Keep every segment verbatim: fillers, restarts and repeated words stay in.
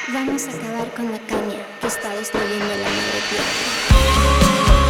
Vamos a acabar con la caña que está destruyendo la madre tierra.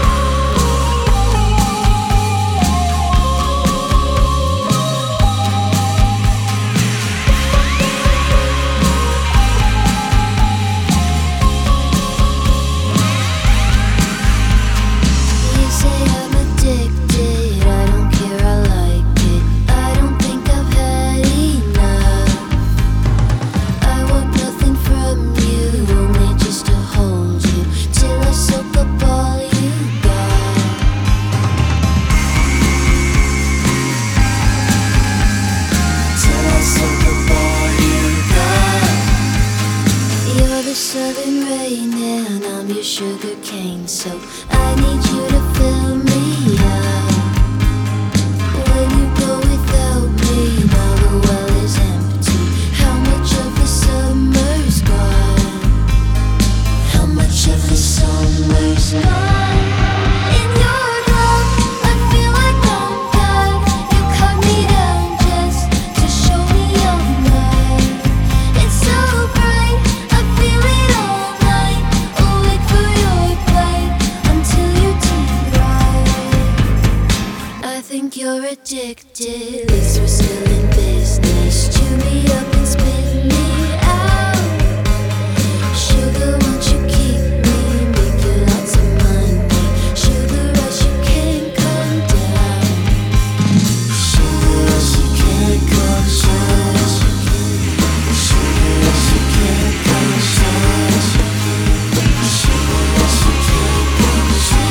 Southern rain and I'm your sugar cane, so I need you to fill me up. When you go without me, now the well is empty. How much of the summer's gone? How much of the summer's gone? In your love, I feel like I'm God. You cut me down just to show me you're mine. It's so bright, I feel it all night. Awake for your play until your teeth ride. I think you're addicted. At least we're still in business. Chew me up and spit me out. Sugar, won't you keep me? Make you lots of money. Sugar rush, you can't come down. Sugar rush, you can't come down. Sugar rush, you can't come down. Sugar rush, you can't come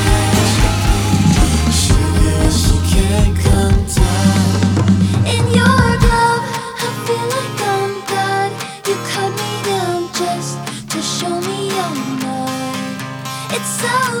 down. Sugar rush, you can't come down. In your glove, I feel like I'm God. You cut me down just to show me you're mine. It's so